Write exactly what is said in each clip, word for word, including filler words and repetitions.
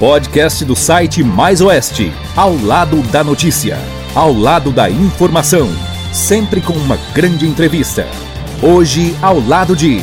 podcast do site Mais Oeste, ao lado da notícia, ao lado da informação, sempre com uma grande entrevista. Hoje, ao lado de...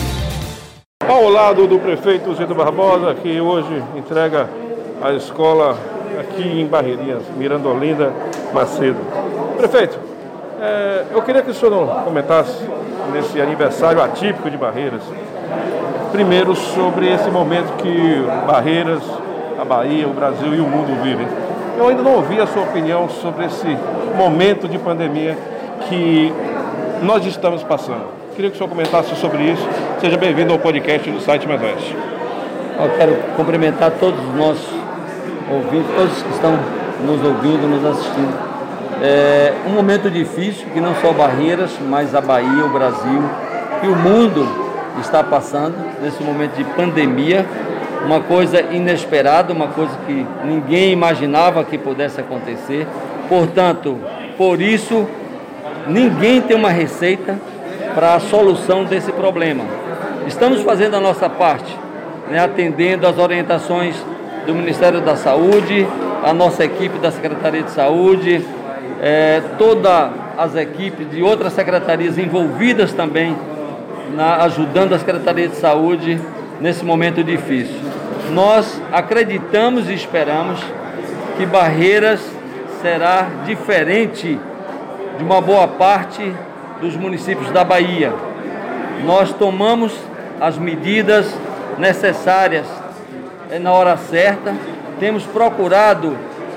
Ao lado do prefeito Zito Barbosa, que hoje entrega a escola aqui em Barreirinhas, Mirandolinda Macedo. Prefeito, é, eu queria que o senhor comentasse nesse aniversário atípico de Barreiras, primeiro sobre esse momento que Barreiras, a Bahia, o Brasil e o mundo vivem. Eu ainda não ouvi a sua opinião sobre esse momento de pandemia que nós estamos passando. Queria que o senhor comentasse sobre isso. Seja bem-vindo ao podcast do site Mais Oeste. Eu quero cumprimentar todos os nossos ouvintes, todos que estão nos ouvindo, nos assistindo. É um momento difícil que não só Barreiras, mas a Bahia, o Brasil e o mundo está passando nesse momento de pandemia. Uma coisa inesperada, uma coisa que ninguém imaginava que pudesse acontecer. Portanto, por isso, ninguém tem uma receita para a solução desse problema. Estamos fazendo a nossa parte, né, atendendo às orientações do Ministério da Saúde, a nossa equipe da Secretaria de Saúde, é, todas as equipes de outras secretarias envolvidas também, na, ajudando a Secretaria de Saúde nesse momento difícil. Nós acreditamos e esperamos que Barreiras será diferente de uma boa parte dos municípios da Bahia. Nós tomamos as medidas necessárias na hora certa, temos procurado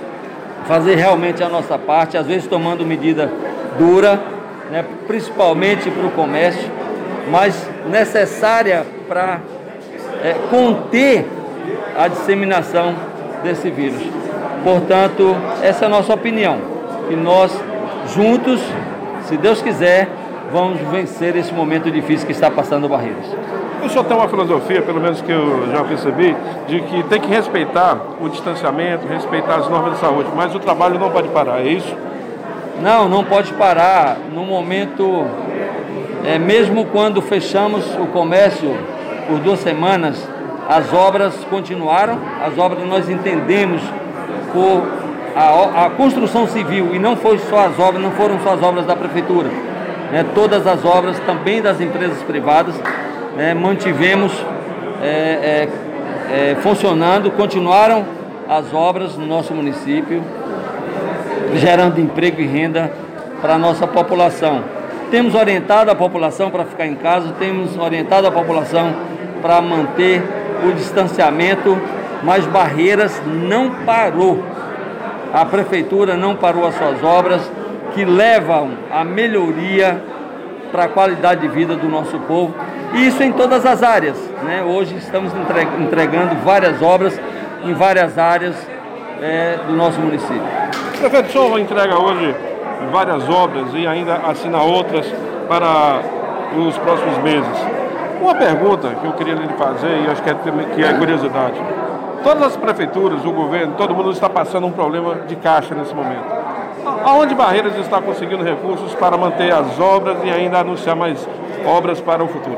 fazer realmente a nossa parte, às vezes tomando medida dura, né, principalmente para o comércio, mas necessária para é, conter a disseminação desse vírus. Portanto, essa é a nossa opinião, que nós juntos, se Deus quiser, vamos vencer esse momento difícil que está passando Barreiras. O senhor tem uma filosofia, pelo menos que eu já percebi, de que tem que respeitar o distanciamento, respeitar as normas de saúde, mas o trabalho não pode parar, é isso? Não, não pode parar. No momento, é, mesmo quando fechamos o comércio por duas semanas, as obras continuaram, as obras nós entendemos por a, a construção civil, e não foi só as obras, não foram só as obras da prefeitura, né, todas as obras também das empresas privadas, né, mantivemos é, é, é, funcionando, continuaram as obras no nosso município, gerando emprego e renda para a nossa população. Temos orientado a população para ficar em casa, temos orientado a população para manter o distanciamento, mas Barreiras não parou. A prefeitura não parou as suas obras, que levam a melhoria para a qualidade de vida do nosso povo. E isso em todas as áreas, né? Hoje estamos entregando várias obras em várias áreas é, do nosso município. Prefeito, o senhor entrega hoje várias obras e ainda assina outras para os próximos meses. Uma pergunta que eu queria lhe fazer, e acho que é, que é curiosidade. Todas as prefeituras, o governo, todo mundo está passando um problema de caixa nesse momento. Aonde Barreiras está conseguindo recursos para manter as obras e ainda anunciar mais obras para o futuro?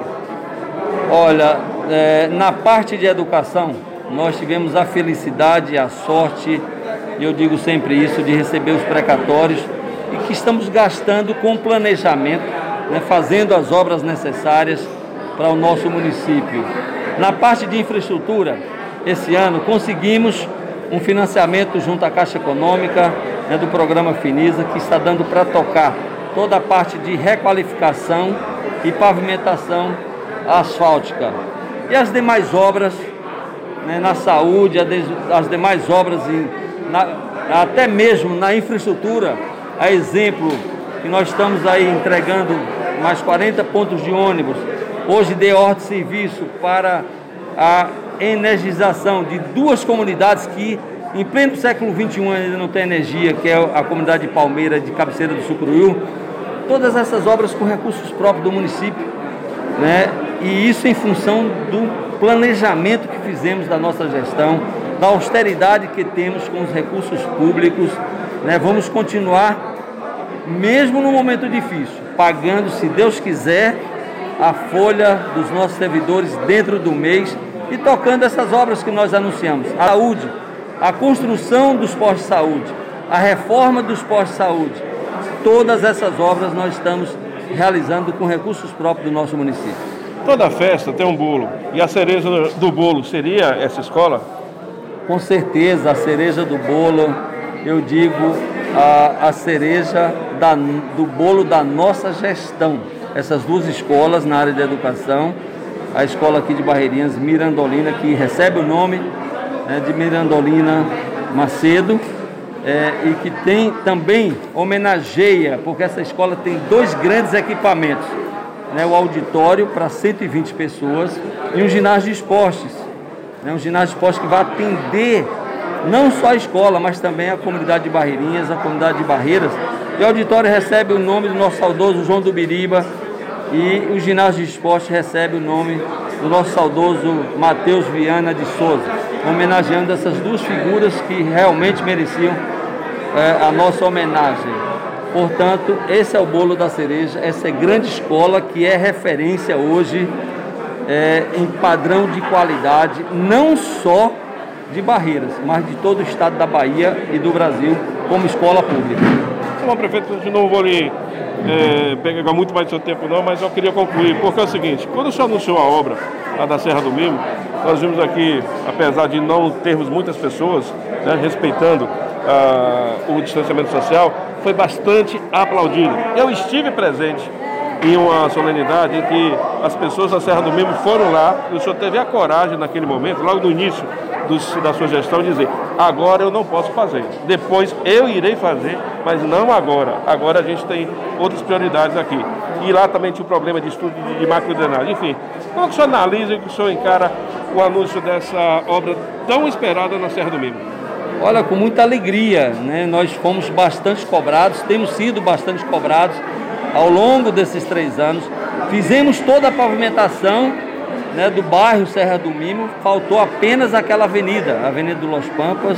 Olha, é, na parte de educação, nós tivemos a felicidade, a sorte, e eu digo sempre isso, de receber os precatórios, e que estamos gastando com planejamento, né, fazendo as obras necessárias para o nosso município. Na parte de infraestrutura, esse ano conseguimos um financiamento junto à Caixa Econômica, né, do programa Finisa, que está dando para tocar toda a parte de requalificação e pavimentação asfáltica. E as demais obras, né, na saúde, as demais obras, em, na, até mesmo na infraestrutura, a exemplo que nós estamos aí entregando mais quarenta pontos de ônibus. Hoje dei ordem de serviço para a energização de duas comunidades que, em pleno século vinte e um, ainda não tem energia, que é a comunidade de Palmeira, de Cabeceira do Sucruiú. Todas essas obras com recursos próprios do município, né? E isso em função do planejamento que fizemos da nossa gestão, da austeridade que temos com os recursos públicos, né? Vamos continuar, mesmo no momento difícil, pagando, se Deus quiser, a folha dos nossos servidores dentro do mês e tocando essas obras que nós anunciamos. A saúde, a construção dos postos de saúde, a reforma dos postos de saúde. Todas essas obras nós estamos realizando com recursos próprios do nosso município. Toda festa tem um bolo, e a cereja do bolo seria essa escola? Com certeza, a cereja do bolo, eu digo, a, a cereja da, do bolo da nossa gestão. Essas duas escolas na área de educação, a escola aqui de Barreirinhas, Mirandolina, que recebe o nome, né, de Mirandolina Macedo, é, e que tem também, homenageia, porque essa escola tem dois grandes equipamentos, né, o auditório para cento e vinte pessoas e um ginásio de esportes, né, um ginásio de esportes que vai atender não só a escola, mas também a comunidade de Barreirinhas, a comunidade de Barreiras. E o auditório recebe o nome do nosso saudoso João do Biriba, e o ginásio de esporte recebe o nome do nosso saudoso Matheus Viana de Souza, homenageando essas duas figuras que realmente mereciam é, a nossa homenagem. Portanto, esse é o bolo da cereja, essa é grande escola que é referência hoje é, em padrão de qualidade, não só de Barreiras, mas de todo o estado da Bahia e do Brasil como escola pública. Bom, prefeito, eu não vou lhe é, pegar muito mais do seu tempo não, mas eu queria concluir, porque é o seguinte, quando o senhor anunciou a obra lá da Serra do Mimo, nós vimos aqui, apesar de não termos muitas pessoas, né, respeitando ah, o distanciamento social, foi bastante aplaudido. Eu estive presente em uma solenidade em que as pessoas da Serra do Mimo foram lá, e o senhor teve a coragem naquele momento, logo no início do, da sua gestão, de dizer: agora eu não posso fazer, depois eu irei fazer, mas não agora. Agora a gente tem outras prioridades aqui. E lá também tinha o problema de estudo de, de macrodrenagem. Enfim, como é que o senhor analisa e que o senhor encara o anúncio dessa obra tão esperada na Serra do Mimo? Olha, com muita alegria, né? Nós fomos bastante cobrados, temos sido bastante cobrados ao longo desses três anos. Fizemos toda a pavimentação, né, do bairro Serra do Mimo, faltou apenas aquela avenida, a Avenida do Los Pampas,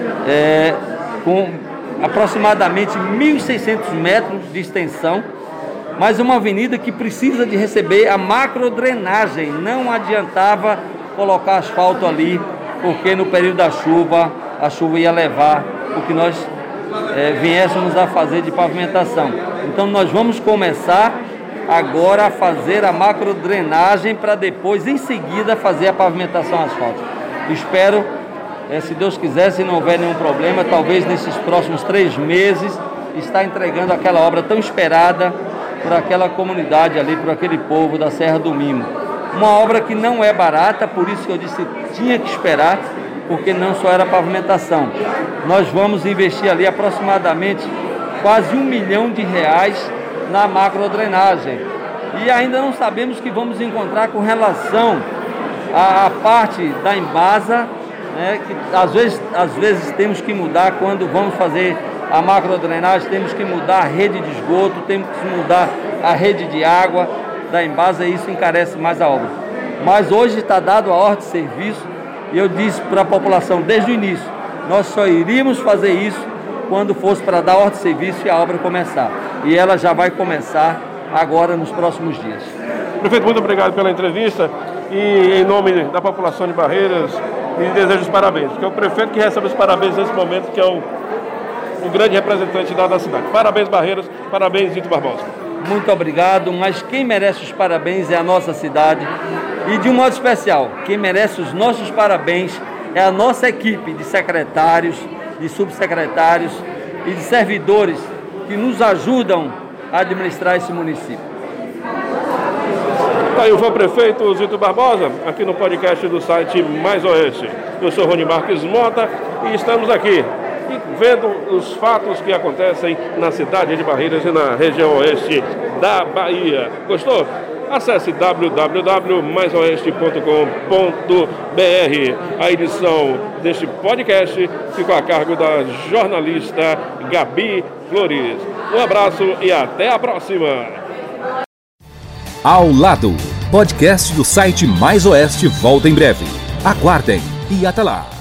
é, com aproximadamente mil e seiscentos metros de extensão, mas uma avenida que precisa de receber a macrodrenagem. Não adiantava colocar asfalto ali, porque no período da chuva, a chuva ia levar o que nós é, viéssemos a fazer de pavimentação. Então nós vamos começar agora a fazer a macrodrenagem para depois, em seguida, fazer a pavimentação asfáltica. Espero, é, se Deus quiser, se não houver nenhum problema, talvez nesses próximos três meses, estar entregando aquela obra tão esperada por aquela comunidade ali, por aquele povo da Serra do Mimo. Uma obra que não é barata, por isso que eu disse que tinha que esperar, porque não só era pavimentação. Nós vamos investir ali aproximadamente quase um milhão de reais na macrodrenagem. E ainda não sabemos o que vamos encontrar com relação à, à parte da embasa, né, que às vezes, às vezes temos que mudar quando vamos fazer a macrodrenagem, temos que mudar a rede de esgoto, temos que mudar a rede de água da embasa, e isso encarece mais a obra. Mas hoje está dado a ordem de serviço, e eu disse para a população desde o início, nós só iríamos fazer isso quando fosse para dar ordem de serviço e a obra começar. E ela já vai começar agora nos próximos dias. Prefeito, muito obrigado pela entrevista, e em nome da população de Barreiras, lhe desejo os parabéns, porque é o prefeito que recebe os parabéns nesse momento, que é o, o grande representante da, da cidade. Parabéns, Barreiras, parabéns, Zito Barbosa. Muito obrigado, mas quem merece os parabéns é a nossa cidade, e de um modo especial, quem merece os nossos parabéns é a nossa equipe de secretários, de subsecretários e de servidores que nos ajudam a administrar esse município. Tá aí o prefeito Zito Barbosa, aqui no podcast do site Mais Oeste. Eu sou Rony Marques Mota e estamos aqui vendo os fatos que acontecem na cidade de Barreiras e na região oeste da Bahia. Gostou? Acesse w w w ponto mais oeste ponto com ponto b r. A edição deste podcast ficou a cargo da jornalista Gabi Flores. Um abraço e até a próxima! Ao Lado, podcast do site Mais Oeste volta em breve. Aguardem e até lá!